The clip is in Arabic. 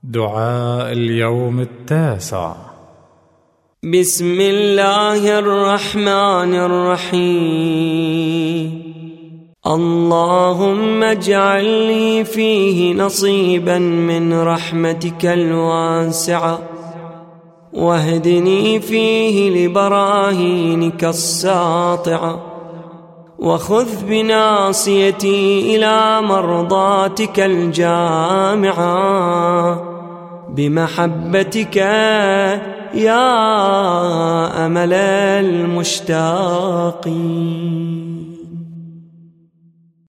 دعاء اليوم 9. بسم الله الرحمن الرحيم. اللهم اجعل لي فيه نصيبا من رحمتك الواسعة، واهدني فيه لبراهينك الساطعة، وخذ بناصيتي إلى مرضاتك الجامعة بمحبتك يا أمل المشتاقين.